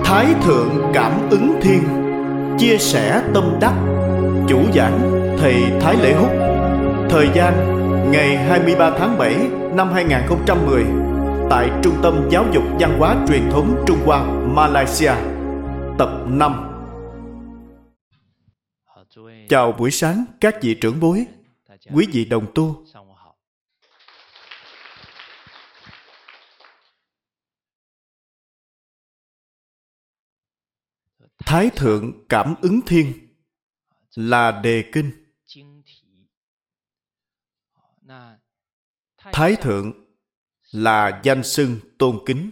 Thái Thượng Cảm Ứng Thiên, chia sẻ tâm đắc. Chủ giảng Thầy Thái Lễ Húc. Thời gian ngày 23 tháng 7 năm 2010 tại Trung tâm Giáo dục Văn hóa Truyền thống Trung Hoa, Malaysia. Tập 5. Chào buổi sáng các vị trưởng bối, quý vị đồng tu. Thái Thượng Cảm Ứng Thiên là đề kinh. Thái Thượng là danh xưng tôn kính,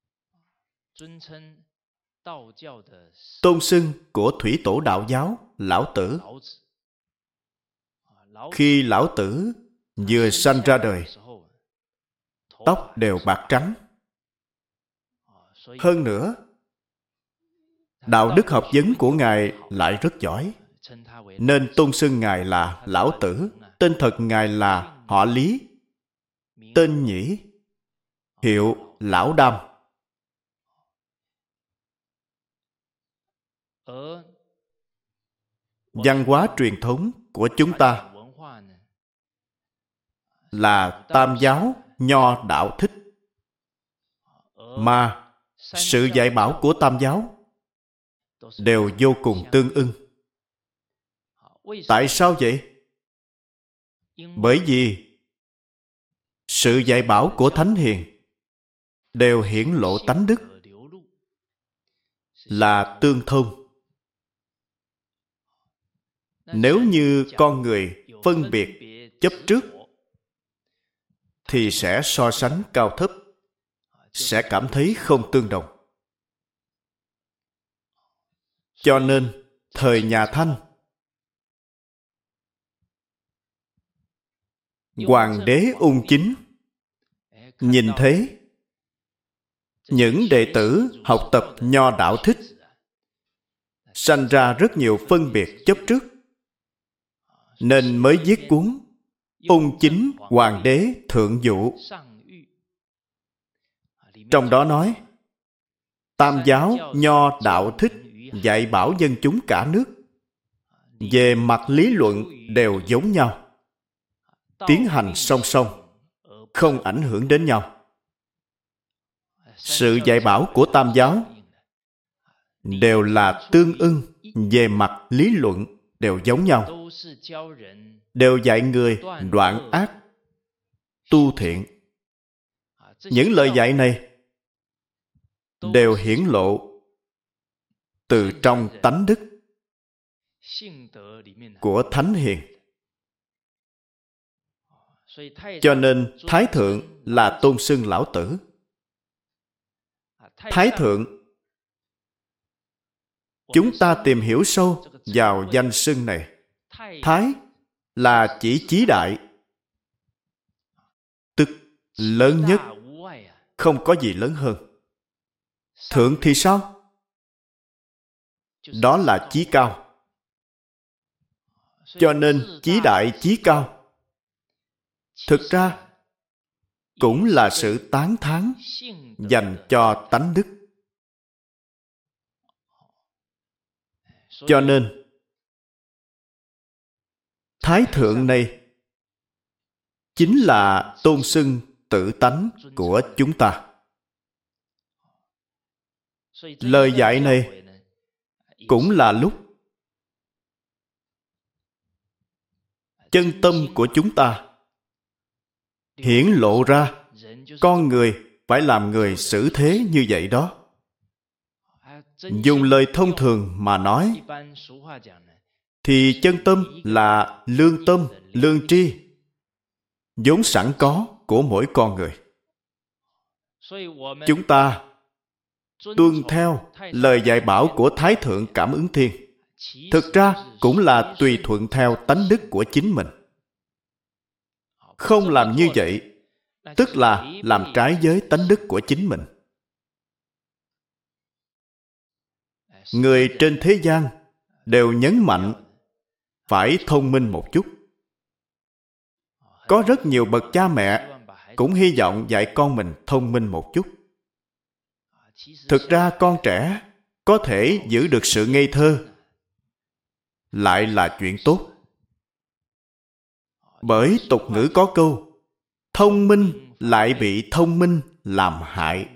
tôn xưng của thủy tổ đạo giáo Lão Tử. Khi Lão Tử vừa sanh ra đời, tóc đều bạc trắng. Hơn nữa, đạo đức học vấn của Ngài lại rất giỏi, nên tôn xưng Ngài là Lão Tử. Tên thật Ngài là họ Lý, tên nhĩ, hiệu Lão Đam. Văn hóa truyền thống của chúng ta là Tam giáo Nho Đạo Thích, mà sự dạy bảo của Tam giáo đều vô cùng tương ưng. Tại sao vậy? Bởi vì sự dạy bảo của Thánh Hiền đều hiển lộ tánh đức, là tương thông. Nếu như con người phân biệt chấp trước thì sẽ so sánh cao thấp, sẽ cảm thấy không tương đồng. Cho nên thời nhà Thanh, Hoàng đế Ung Chính nhìn thấy những đệ tử học tập Nho Đạo Thích sanh ra rất nhiều phân biệt chấp trước, nên mới viết cuốn Ung Chính Hoàng đế Thượng Dụ. Trong đó nói, Tam giáo Nho Đạo Thích dạy bảo dân chúng cả nước, về mặt lý luận đều giống nhau, tiến hành song song, không ảnh hưởng đến nhau. Sự dạy bảo của Tam giáo đều là tương ưng, về mặt lý luận đều giống nhau, đều dạy người đoạn ác, tu thiện. Những lời dạy này đều hiển lộ từ trong tánh đức của Thánh Hiền. Cho nên Thái Thượng là tôn xưng Lão Tử. Thái Thượng, chúng ta tìm hiểu sâu vào danh xưng này. Thái là chỉ chí đại, tức lớn nhất, không có gì lớn hơn. Thượng thì sao? Đó là chí cao. Cho nên chí đại chí cao thực ra cũng là sự tán thán dành cho tánh đức. Cho nên Thái Thượng này chính là tôn xưng tự tánh của chúng ta. Lời dạy này cũng là lúc chân tâm của chúng ta hiển lộ ra con người phải làm người xử thế như vậy đó. Dùng lời thông thường mà nói thì chân tâm là lương tâm, lương tri, vốn sẵn có của mỗi con người. Chúng ta tuân theo lời dạy bảo của Thái Thượng Cảm Ứng Thiên, thực ra cũng là tùy thuận theo tánh đức của chính mình. Không làm như vậy, tức là làm trái với tánh đức của chính mình. Người trên thế gian đều nhấn mạnh phải thông minh một chút. Có rất nhiều bậc cha mẹ cũng hy vọng dạy con mình thông minh một chút. Thực ra con trẻ có thể giữ được sự ngây thơ lại là chuyện tốt. Bởi tục ngữ có câu, thông minh lại bị thông minh làm hại.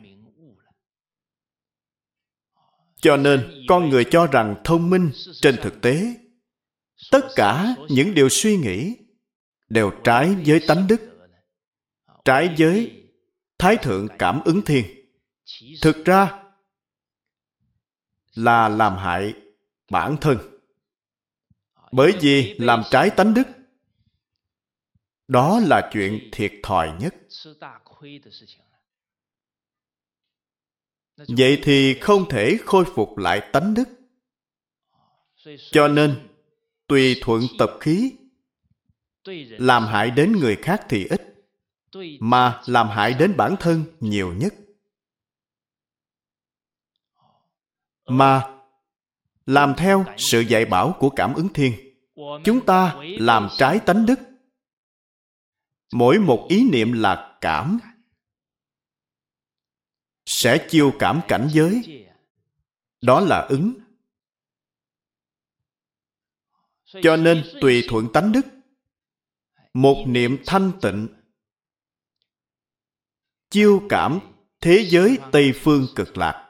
Cho nên con người cho rằng thông minh, trên thực tế tất cả những điều suy nghĩ đều trái với tánh đức, trái với Thái Thượng Cảm Ứng Thiên. Thực ra là làm hại bản thân. Bởi vì làm trái tánh đức, đó là chuyện thiệt thòi nhất. Vậy thì không thể khôi phục lại tánh đức. Cho nên tùy thuận tập khí, làm hại đến người khác thì ít, mà làm hại đến bản thân nhiều nhất. Mà làm theo sự dạy bảo của Cảm Ứng Thiên, chúng ta làm trái tánh đức. Mỗi một ý niệm là cảm, sẽ chiêu cảm cảnh giới, đó là ứng. Cho nên tùy thuận tánh đức, một niệm thanh tịnh, chiêu cảm thế giới Tây Phương Cực Lạc.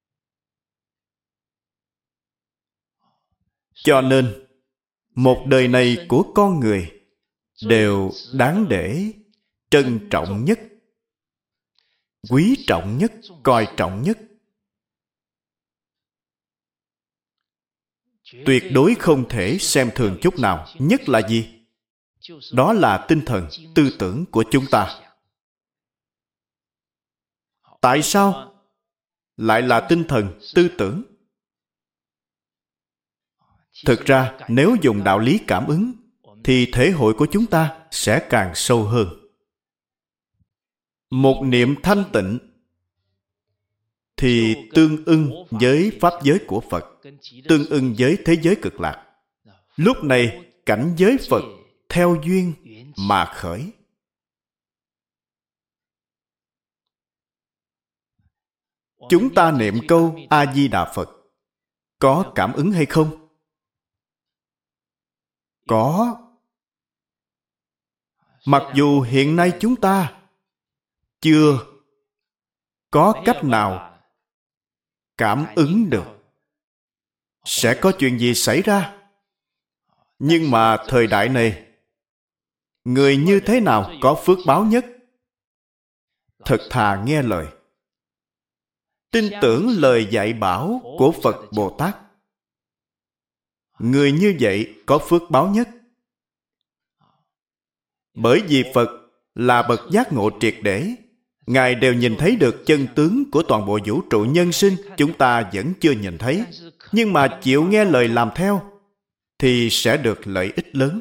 Cho nên một đời này của con người đều đáng để trân trọng nhất, quý trọng nhất, coi trọng nhất. Tuyệt đối không thể xem thường chút nào. Nhất là gì? Đó là tinh thần, tư tưởng của chúng ta. Tại sao lại là tinh thần, tư tưởng? Thực ra, nếu dùng đạo lý cảm ứng, thì thể hội của chúng ta sẽ càng sâu hơn. Một niệm thanh tịnh thì tương ưng với pháp giới của Phật, tương ưng với thế giới cực lạc. Lúc này cảnh giới Phật theo duyên mà khởi. Chúng ta niệm câu A Di Đà Phật có cảm ứng hay không? Có. Mặc dù hiện nay chúng ta chưa có cách nào cảm ứng được sẽ có chuyện gì xảy ra. Nhưng mà thời đại này, người như thế nào có phước báo nhất? Thật thà nghe lời, tin tưởng lời dạy bảo của Phật Bồ Tát. Người như vậy có phước báo nhất. Bởi vì Phật là bậc giác ngộ triệt để, Ngài đều nhìn thấy được chân tướng của toàn bộ vũ trụ nhân sinh, chúng ta vẫn chưa nhìn thấy. Nhưng mà chịu nghe lời làm theo thì sẽ được lợi ích lớn.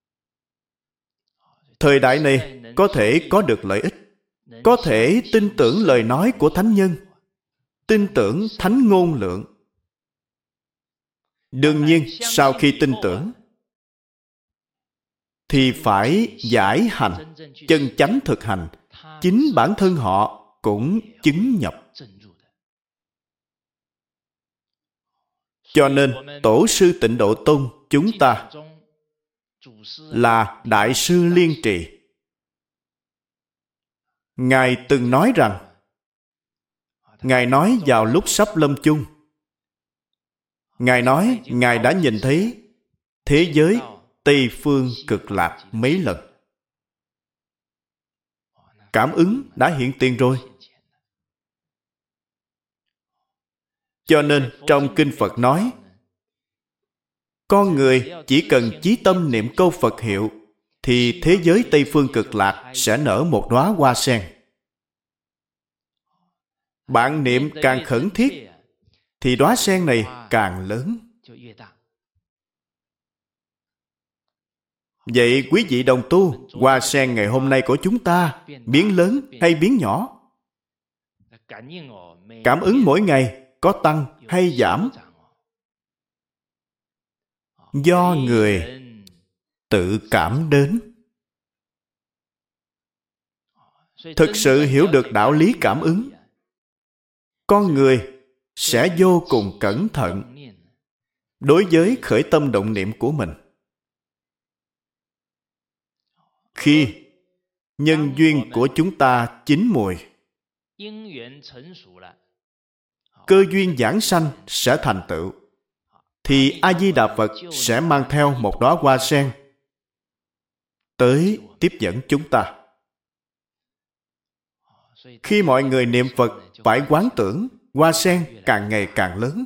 Thời đại này có thể có được lợi ích, có thể tin tưởng lời nói của thánh nhân, tin tưởng thánh ngôn lượng. Đương nhiên, sau khi tin tưởng thì phải giải hành, chân chánh thực hành. Chính bản thân họ cũng chứng nhập. Cho nên Tổ sư Tịnh Độ Tông chúng ta là Đại sư Liên Trì. Ngài từng nói rằng, Ngài nói vào lúc sắp lâm chung, Ngài nói Ngài đã nhìn thấy thế giới Tây Phương Cực Lạc mấy lần. Cảm ứng đã hiện tiền rồi. Cho nên trong Kinh Phật nói, con người chỉ cần chí tâm niệm câu Phật hiệu thì thế giới Tây Phương Cực Lạc sẽ nở một đóa hoa sen. Bạn niệm càng khẩn thiết thì đóa sen này càng lớn. Vậy quý vị đồng tu, hoa sen ngày hôm nay của chúng ta biến lớn hay biến nhỏ? Cảm ứng mỗi ngày có tăng hay giảm? Do người tự cảm đến. Thực sự hiểu được đạo lý cảm ứng, con người sẽ vô cùng cẩn thận đối với khởi tâm động niệm của mình. Khi nhân duyên của chúng ta chín mùi, cơ duyên giảng sanh sẽ thành tựu, thì A-di-đà Phật sẽ mang theo một đóa hoa sen tới tiếp dẫn chúng ta. Khi mọi người niệm Phật phải quán tưởng hoa sen càng ngày càng lớn.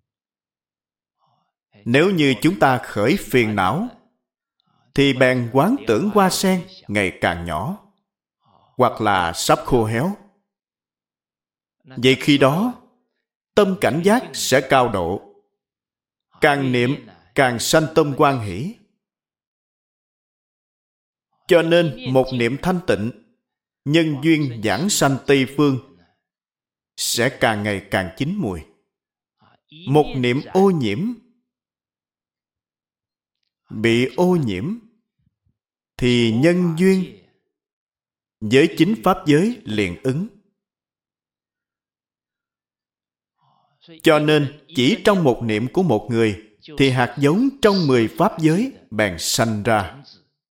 Nếu như chúng ta khởi phiền não, thì bèn quán tưởng hoa sen ngày càng nhỏ, hoặc là sắp khô héo. Vậy khi đó, tâm cảnh giác sẽ cao độ, càng niệm càng sanh tâm hoan hỷ. Cho nên một niệm thanh tịnh, nhân duyên giảng sanh Tây Phương sẽ càng ngày càng chín mùi. Một niệm ô nhiễm, bị ô nhiễm, thì nhân duyên với chính pháp giới liền ứng. Cho nên chỉ trong một niệm của một người, thì hạt giống trong 10 pháp giới bèn sanh ra.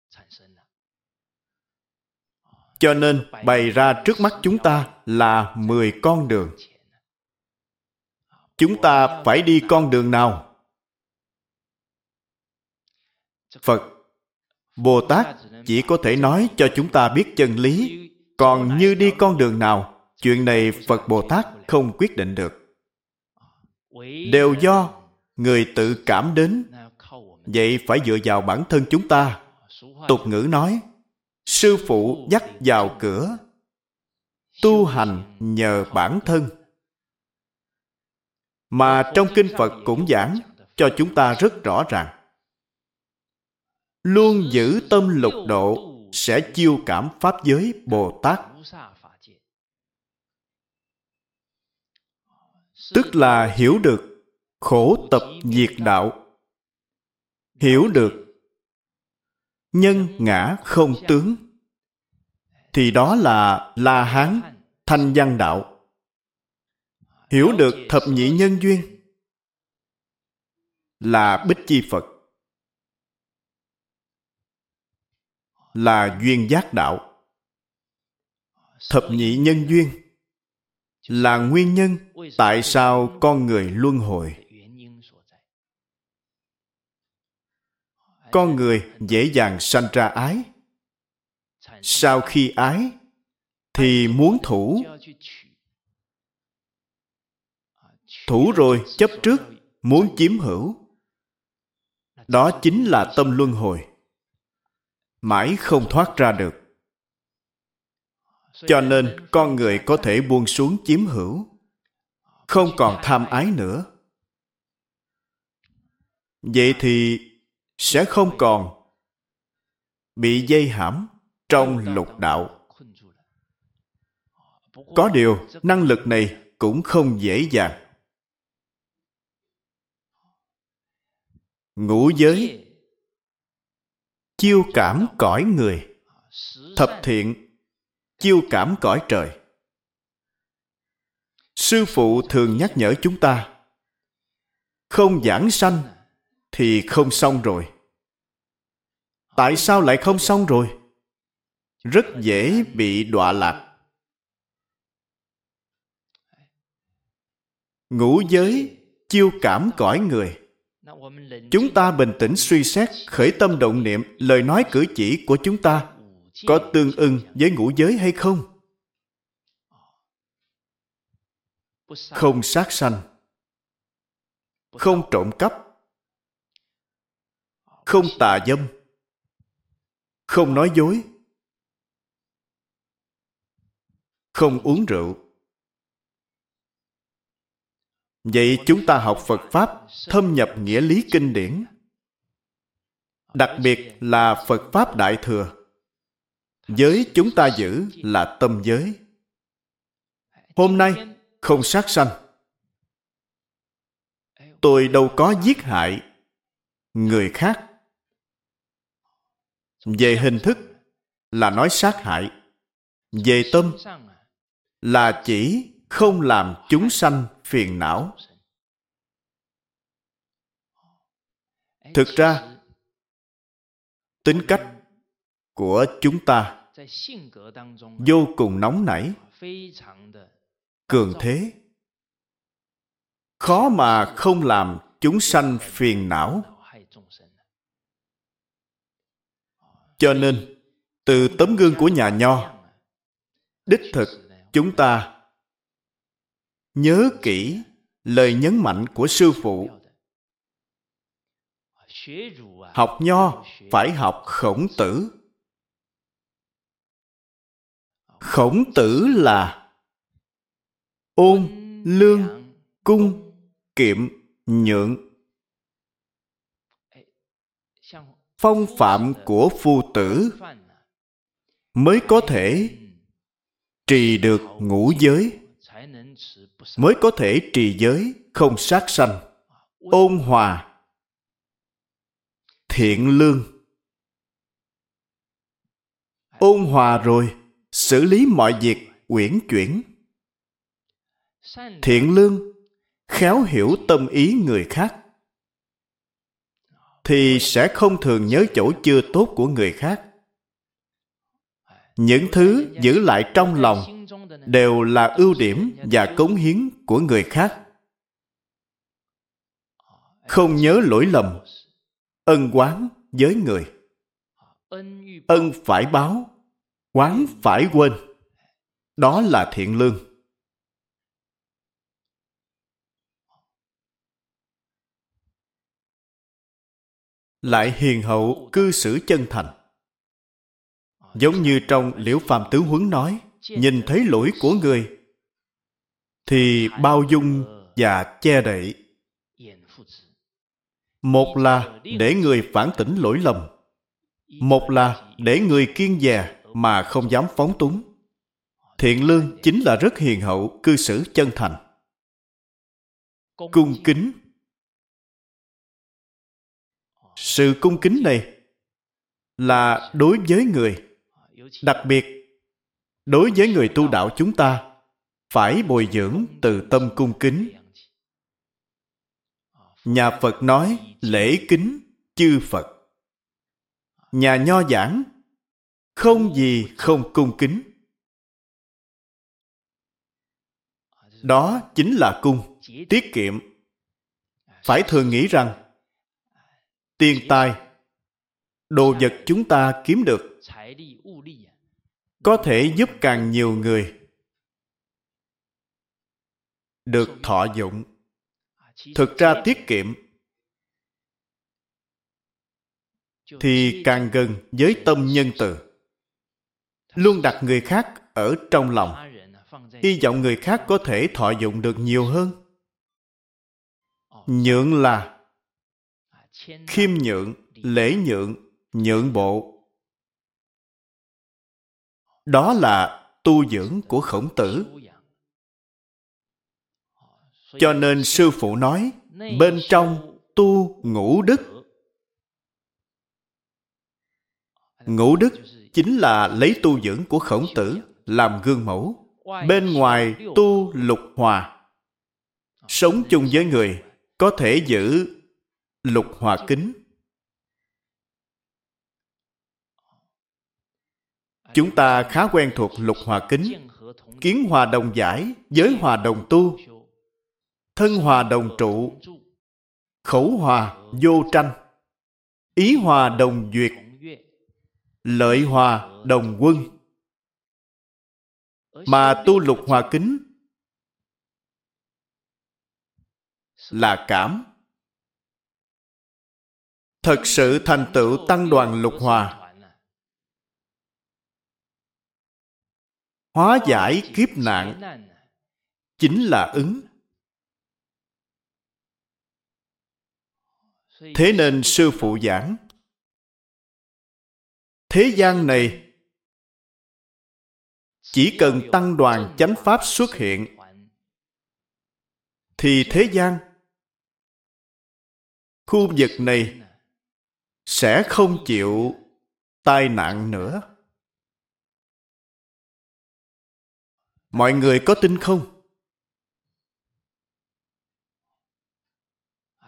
Cho nên bày ra trước mắt chúng ta là 10 con đường. Chúng ta phải đi con đường nào? Phật, Bồ Tát chỉ có thể nói cho chúng ta biết chân lý, còn như đi con đường nào, chuyện này Phật Bồ Tát không quyết định được. Đều do người tự cảm đến, vậy phải dựa vào bản thân chúng ta. Tục ngữ nói, sư phụ dắt vào cửa, tu hành nhờ bản thân. Mà trong kinh Phật cũng giảng cho chúng ta rất rõ ràng. Luôn giữ tâm lục độ sẽ chiêu cảm pháp giới Bồ Tát. Tức là hiểu được khổ tập diệt đạo, hiểu được nhân ngã không tướng, thì đó là La Hán Thanh Văn đạo. Hiểu được thập nhị nhân duyên là Bích Chi Phật, là duyên giác đạo. Thập nhị nhân duyên là nguyên nhân tại sao con người luân hồi. Con người dễ dàng sanh ra ái. Sau khi ái thì muốn thủ. Thủ rồi chấp trước, muốn chiếm hữu. Đó chính là tâm luân hồi, mãi không thoát ra được. Cho nên con người có thể buông xuống chiếm hữu, không còn tham ái nữa. Vậy thì sẽ không còn bị dây hãm trong lục đạo. Có điều, năng lực này cũng không dễ dàng. Ngũ giới chiêu cảm cõi người, thập thiện chiêu cảm cõi trời. Sư phụ thường nhắc nhở chúng ta, không giảng sanh thì không xong rồi. Tại sao lại không xong rồi? Rất dễ bị đọa lạc. Ngũ giới chiêu cảm cõi người. Chúng ta bình tĩnh suy xét, khởi tâm động niệm, lời nói cử chỉ của chúng ta có tương ưng với ngũ giới hay không? Không sát sanh, không trộm cắp, không tà dâm, không nói dối, không uống rượu. Vậy chúng ta học Phật Pháp, thâm nhập nghĩa lý kinh điển, đặc biệt là Phật Pháp Đại Thừa. Giới chúng ta giữ là tâm giới. Hôm nay không sát sanh. Tôi đâu có giết hại người khác. Về hình thức là nói sát hại. Về tâm là chỉ không làm chúng sanh phiền não. Thực ra, tính cách của chúng ta vô cùng nóng nảy, cường thế, khó mà không làm chúng sanh phiền não. Cho nên, từ tấm gương của nhà Nho, đích thực chúng ta nhớ kỹ lời nhấn mạnh của sư phụ. Học Nho phải học Khổng Tử. Khổng Tử là ôn, lương, cung, kiệm, nhượng. Phong phạm của phu tử mới có thể trì được ngũ giới, mới có thể trì giới không sát sanh, ôn hòa, thiện lương. Ôn hòa rồi, xử lý mọi việc uyển chuyển. Thiện lương, khéo hiểu tâm ý người khác, thì sẽ không thường nhớ chỗ chưa tốt của người khác. Những thứ giữ lại trong lòng đều là ưu điểm và cống hiến của người khác. Không nhớ lỗi lầm, ân oán với người. Ân phải báo, oán phải quên. Đó là thiện lương. Lại hiền hậu, cư xử chân thành. Giống như trong Liễu Phàm Tứ Huấn nói, nhìn thấy lỗi của người thì bao dung và che đậy. Một là để người phản tỉnh lỗi lầm, một là để người kiêng dè mà không dám phóng túng. Thiện lương chính là rất hiền hậu, cư xử chân thành. Cung kính. Sự cung kính này là đối với người, đặc biệt đối với người tu đạo chúng ta phải bồi dưỡng từ tâm cung kính. Nhà Phật nói lễ kính chư Phật. Nhà Nho giảng không gì không cung kính. Đó chính là cung, tiết kiệm. Phải thường nghĩ rằng tiền tài, đồ vật chúng ta kiếm được có thể giúp càng nhiều người được thọ dụng. Thực ra tiết kiệm thì càng gần với tâm nhân từ, luôn đặt người khác ở trong lòng, hy vọng người khác có thể thọ dụng được nhiều hơn. Nhượng là khiêm nhượng, lễ nhượng, nhượng bộ. Đó là tu dưỡng của Khổng Tử. Cho nên sư phụ nói bên trong tu ngũ đức. Ngũ đức chính là lấy tu dưỡng của Khổng Tử làm gương mẫu. Bên ngoài tu lục hòa. Sống chung với người có thể giữ lục hòa kính. Chúng ta khá quen thuộc lục hòa kính. Kiến hòa đồng giải, giới hòa đồng tu, thân hòa đồng trụ, khẩu hòa vô tranh, ý hòa đồng duyệt, lợi hòa đồng quân. Mà tu lục hòa kính là cảm. Thật sự thành tựu tăng đoàn lục hòa, hóa giải kiếp nạn, chính là ứng. Thế nên sư phụ giảng, thế gian này chỉ cần tăng đoàn chánh pháp xuất hiện thì thế gian, khu vực này sẽ không chịu tai nạn nữa. Mọi người có tin không?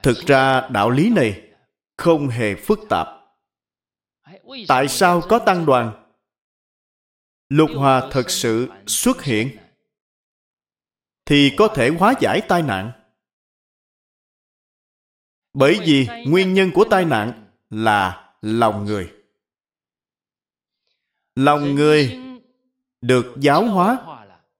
Thực ra đạo lý này không hề phức tạp. Tại sao có tăng đoàn? Lục hòa thực sự xuất hiện thì có thể hóa giải tai nạn. Bởi vì nguyên nhân của tai nạn là lòng người. Lòng người được giáo hóa,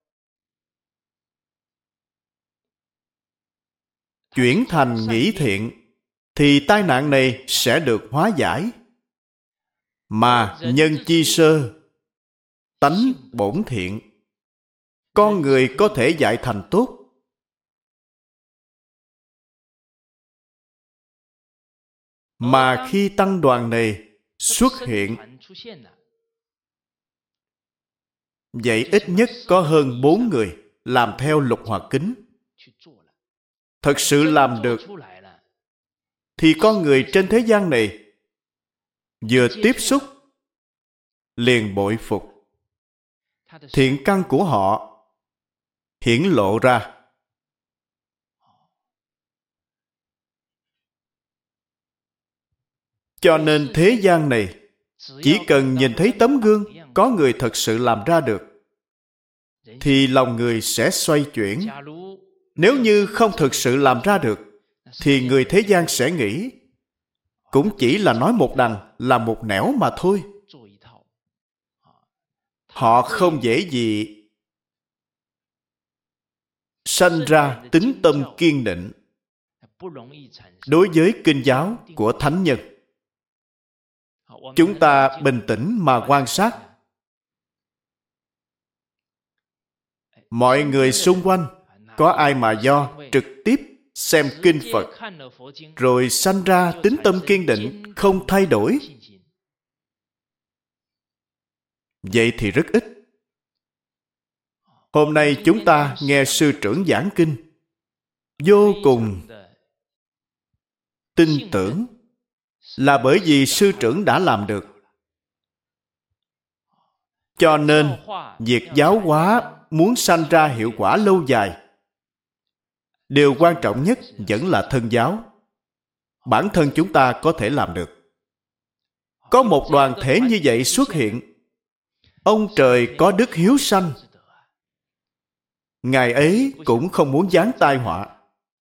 chuyển thành nghĩ thiện, thì tai nạn này sẽ được hóa giải. Mà nhân chi sơ, tánh bổn thiện, con người có thể dạy thành tốt. Mà khi tăng đoàn này xuất hiện, vậy ít nhất có hơn 4 người làm theo lục hòa kính. Thật sự làm được, thì con người trên thế gian này vừa tiếp xúc liền bội phục. Thiện căn của họ hiển lộ ra. Cho nên thế gian này chỉ cần nhìn thấy tấm gương có người thật sự làm ra được, thì lòng người sẽ xoay chuyển. Nếu như không thực sự làm ra được, thì người thế gian sẽ nghĩ cũng chỉ là nói một đằng là một nẻo mà thôi. Họ không dễ gì sanh ra tính tâm kiên định đối với kinh giáo của thánh nhân. Chúng ta bình tĩnh mà quan sát. Mọi người xung quanh, có ai mà do trực tiếp xem kinh Phật rồi sanh ra tính tâm kiên định không thay đổi? Vậy thì rất ít. Hôm nay chúng ta nghe sư trưởng giảng kinh, vô cùng tin tưởng, là bởi vì sư trưởng đã làm được. Cho nên, việc giáo hóa muốn sanh ra hiệu quả lâu dài, điều quan trọng nhất vẫn là thân giáo. Bản thân chúng ta có thể làm được. Có một đoàn thể như vậy xuất hiện, ông trời có đức hiếu sanh, Ngài ấy cũng không muốn giáng tai họa.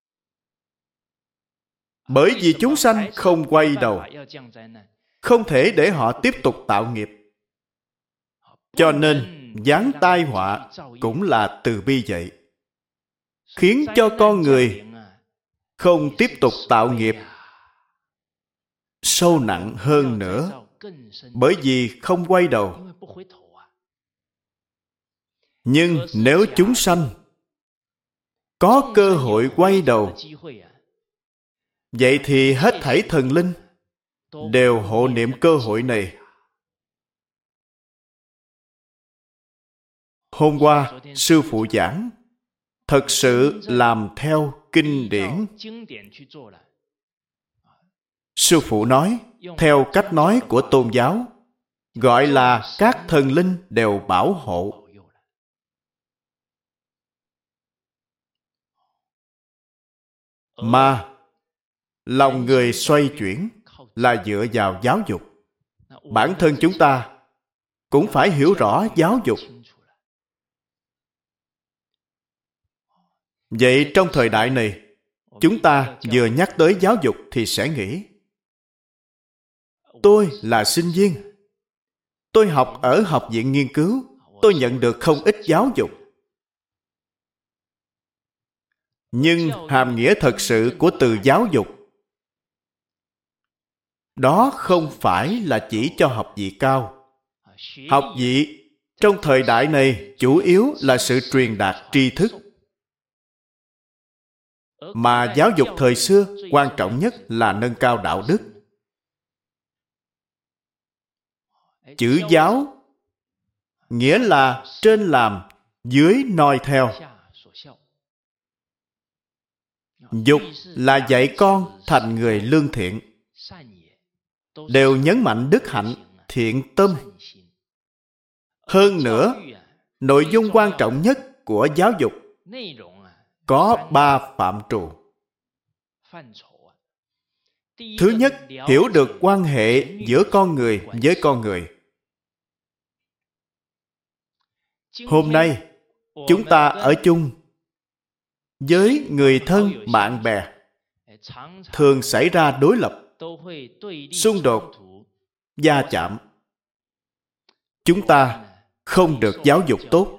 Bởi vì chúng sanh không quay đầu, không thể để họ tiếp tục tạo nghiệp. Cho nên giáng tai họa cũng là từ bi vậy, khiến cho con người không tiếp tục tạo nghiệp sâu nặng hơn nữa, bởi vì không quay đầu. Nhưng nếu chúng sanh có cơ hội quay đầu, vậy thì hết thảy thần linh đều hộ niệm cơ hội này. Hôm qua, sư phụ giảng, thật sự làm theo kinh điển. Sư phụ nói, theo cách nói của tôn giáo, gọi là các thần linh đều bảo hộ. Mà lòng người xoay chuyển là dựa vào giáo dục. Bản thân chúng ta cũng phải hiểu rõ giáo dục. Vậy trong thời đại này, chúng ta vừa nhắc tới giáo dục thì sẽ nghĩ, tôi là sinh viên, tôi học ở học viện nghiên cứu, tôi nhận được không ít giáo dục. Nhưng hàm nghĩa thật sự của từ giáo dục, đó không phải là chỉ cho học vị cao. Học vị trong thời đại này chủ yếu là sự truyền đạt tri thức. Mà giáo dục thời xưa quan trọng nhất là nâng cao đạo đức. Chữ giáo nghĩa là trên làm, dưới noi theo. Dục là dạy con thành người lương thiện, đều nhấn mạnh đức hạnh, thiện tâm. Hơn nữa, nội dung quan trọng nhất của giáo dục có 3 phạm trù. Thứ nhất, hiểu được quan hệ giữa con người với con người. Hôm nay, chúng ta ở chung với người thân, bạn bè, thường xảy ra đối lập, xung đột, va chạm. Chúng ta không được giáo dục tốt.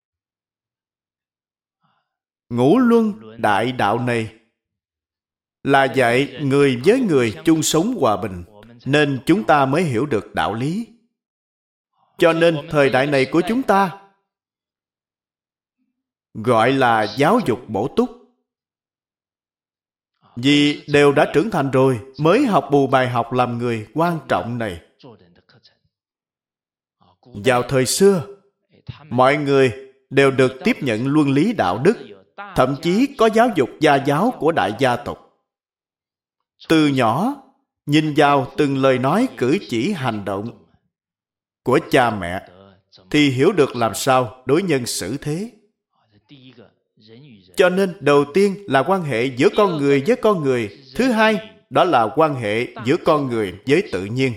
Ngũ luân đại đạo này là dạy người với người chung sống hòa bình, nên chúng ta mới hiểu được đạo lý. Cho nên thời đại này của chúng ta gọi là giáo dục bổ túc. Vì đều đã trưởng thành rồi mới học bù bài học làm người quan trọng này. Vào thời xưa, mọi người đều được tiếp nhận luân lý đạo đức, thậm chí có giáo dục gia giáo của đại gia tộc. Từ nhỏ, nhìn vào từng lời nói cử chỉ hành động của cha mẹ, thì hiểu được làm sao đối nhân xử thế. Cho nên đầu tiên là quan hệ giữa con người với con người. Thứ hai, đó là quan hệ giữa con người với tự nhiên.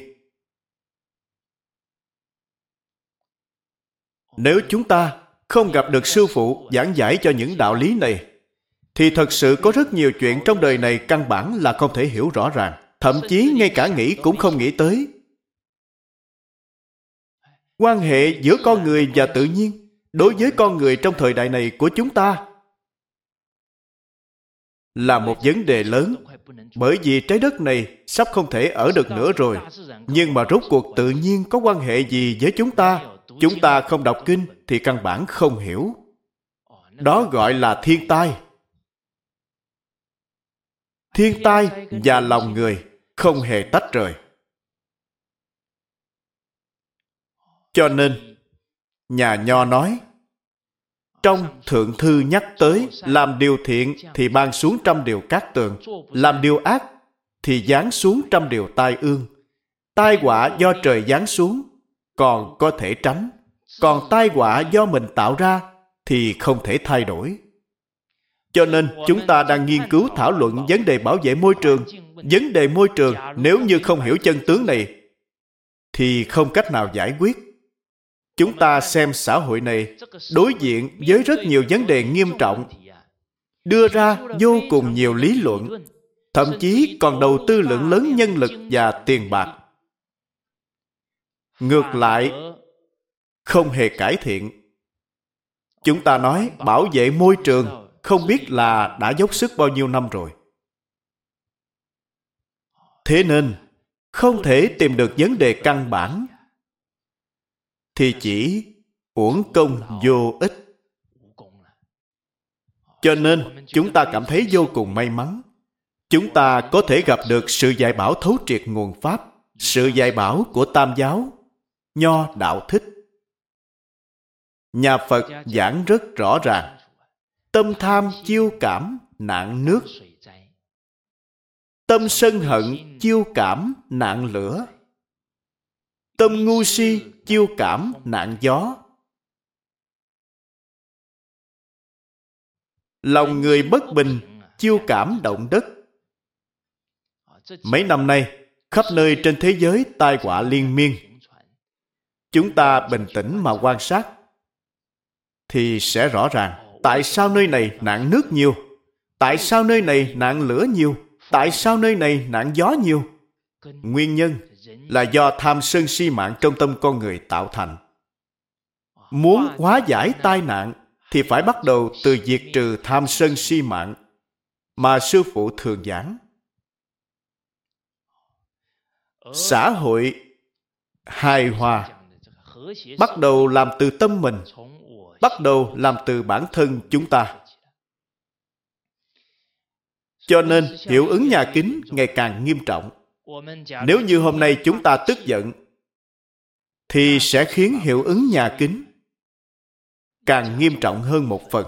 Nếu chúng ta không gặp được sư phụ giảng giải cho những đạo lý này, thì thật sự có rất nhiều chuyện trong đời này căn bản là không thể hiểu rõ ràng. Thậm chí ngay cả nghĩ cũng không nghĩ tới. Quan hệ giữa con người và tự nhiên đối với con người trong thời đại này của chúng ta là một vấn đề lớn, bởi vì trái đất này sắp không thể ở được nữa rồi. Nhưng mà rốt cuộc tự nhiên có quan hệ gì với chúng ta? Chúng ta không đọc kinh thì căn bản không hiểu. Đó gọi là thiên tai. Thiên tai và lòng người không hề tách rời. Cho nên, nhà Nho nói, trong thượng thư nhắc tới, làm điều thiện thì ban xuống 100 điều cát tường, làm điều ác thì giáng xuống 100 điều tai ương. Tai họa do trời giáng xuống còn có thể tránh, còn tai họa do mình tạo ra thì không thể thay đổi. Cho nên chúng ta đang nghiên cứu thảo luận vấn đề bảo vệ môi trường. Vấn đề môi trường nếu như không hiểu chân tướng này thì không cách nào giải quyết. Chúng ta xem xã hội này đối diện với rất nhiều vấn đề nghiêm trọng, đưa ra vô cùng nhiều lý luận, thậm chí còn đầu tư lượng lớn nhân lực và tiền bạc. Ngược lại, không hề cải thiện. Chúng ta nói bảo vệ môi trường, không biết là đã dốc sức bao nhiêu năm rồi. Thế nên, không thể tìm được vấn đề căn bản, thì chỉ uổng công vô ích. Cho nên, chúng ta cảm thấy vô cùng may mắn. Chúng ta có thể gặp được sự dạy bảo thấu triệt nguồn Pháp, sự dạy bảo của Tam giáo, Nho đạo thích. Nhà Phật giảng rất rõ ràng. Tâm tham chiêu cảm nạn nước, tâm sân hận chiêu cảm nạn lửa, tâm ngu si chiêu cảm nạn gió. Lòng người bất bình chiêu cảm động đất. Mấy năm nay, khắp nơi trên thế giới tai họa liên miên. Chúng ta bình tĩnh mà quan sát thì sẽ rõ ràng tại sao nơi này nạn nước nhiều, tại sao nơi này nạn lửa nhiều, tại sao nơi này nạn gió nhiều. Nguyên nhân là do tham sân si mạng trong tâm con người tạo thành. Muốn hóa giải tai nạn thì phải bắt đầu từ diệt trừ tham sân si mạng mà sư phụ thường giảng. Xã hội hài hòa bắt đầu làm từ tâm mình, bắt đầu làm từ bản thân chúng ta. Cho nên hiệu ứng nhà kính ngày càng nghiêm trọng. Nếu như hôm nay chúng ta tức giận thì sẽ khiến hiệu ứng nhà kính càng nghiêm trọng hơn một phần.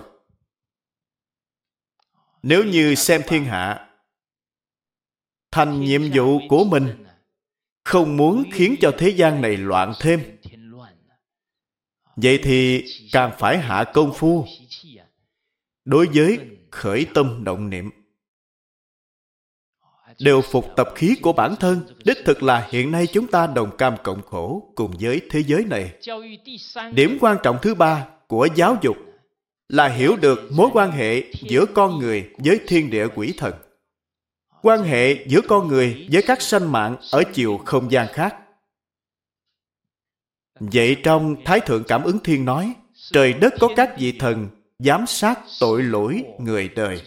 Nếu như xem thiên hạ thành nhiệm vụ của mình, không muốn khiến cho thế gian này loạn thêm, vậy thì càng phải hạ công phu đối với khởi tâm động niệm. đều phục tập khí của bản thân. Đích thực là hiện nay chúng ta đồng cam cộng khổ cùng với thế giới này. Điểm quan trọng thứ ba của giáo dục là hiểu được mối quan hệ giữa con người với thiên địa quỷ thần, quan hệ giữa con người với các sanh mạng ở chiều không gian khác. Vậy trong Thái Thượng Cảm Ứng Thiên nói, trời đất có các vị thần giám sát tội lỗi người đời.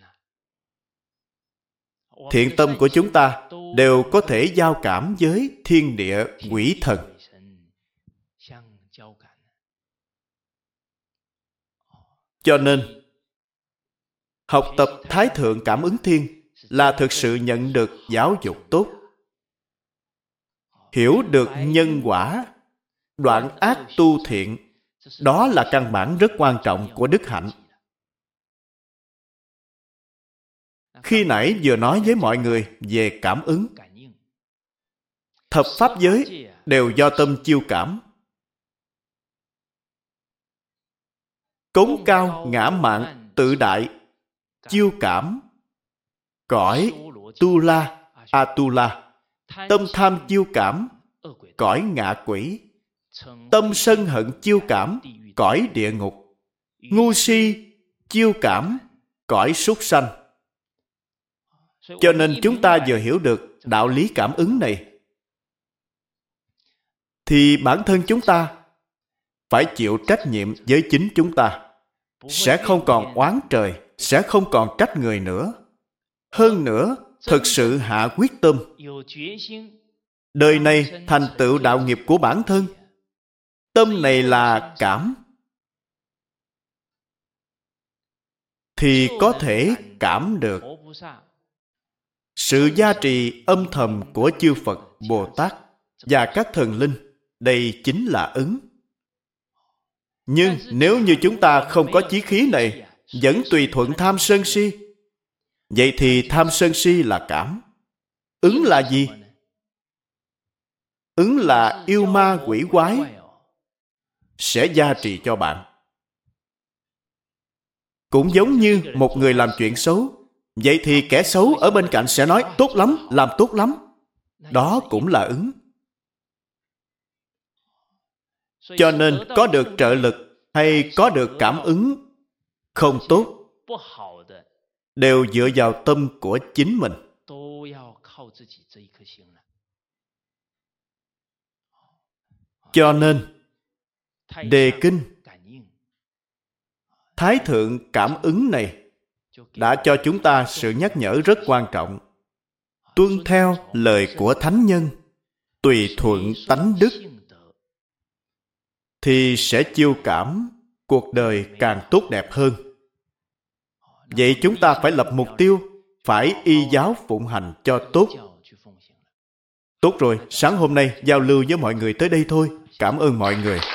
Thiện tâm của chúng ta đều có thể giao cảm với thiên địa quỷ thần. Cho nên, học tập Thái Thượng Cảm Ứng Thiên là thực sự nhận được giáo dục tốt. Hiểu được nhân quả, đoạn ác tu thiện, đó là căn bản rất quan trọng của đức hạnh. Khi nãy vừa nói với mọi người về cảm ứng. Thập pháp giới đều do tâm chiêu cảm. Cống cao ngã mạn tự đại chiêu cảm cõi tu la atula, tâm tham chiêu cảm cõi ngạ quỷ, tâm sân hận chiêu cảm cõi địa ngục, ngu si chiêu cảm cõi súc sanh. Cho nên chúng ta vừa hiểu được đạo lý cảm ứng này, thì bản thân chúng ta phải chịu trách nhiệm với chính chúng ta, sẽ không còn oán trời, sẽ không còn trách người nữa. Hơn nữa, thực sự hạ quyết tâm, đời này thành tựu đạo nghiệp của bản thân. Tâm này là cảm, thì có thể cảm được sự gia trì âm thầm của chư Phật, Bồ Tát và các thần linh. Đây chính là ứng. Nhưng nếu như chúng ta không có chí khí này, vẫn tùy thuận tham sân si, vậy thì tham sân si là cảm. Ứng là gì? Ứng là yêu ma quỷ quái sẽ gia trì cho bạn. Cũng giống như một người làm chuyện xấu, vậy thì kẻ xấu ở bên cạnh sẽ nói tốt lắm, làm tốt lắm. Đó cũng là ứng. Cho nên có được trợ lực hay có được cảm ứng không tốt đều dựa vào tâm của chính mình. Cho nên đề kinh Thái Thượng Cảm Ứng này đã cho chúng ta sự nhắc nhở rất quan trọng. Tuân theo lời của thánh nhân, tùy thuận tánh đức, thì sẽ chiêu cảm cuộc đời càng tốt đẹp hơn. Vậy chúng ta phải lập mục tiêu, phải y giáo phụng hành cho tốt. Tốt rồi, sáng hôm nay giao lưu với mọi người tới đây thôi. Cảm ơn mọi người.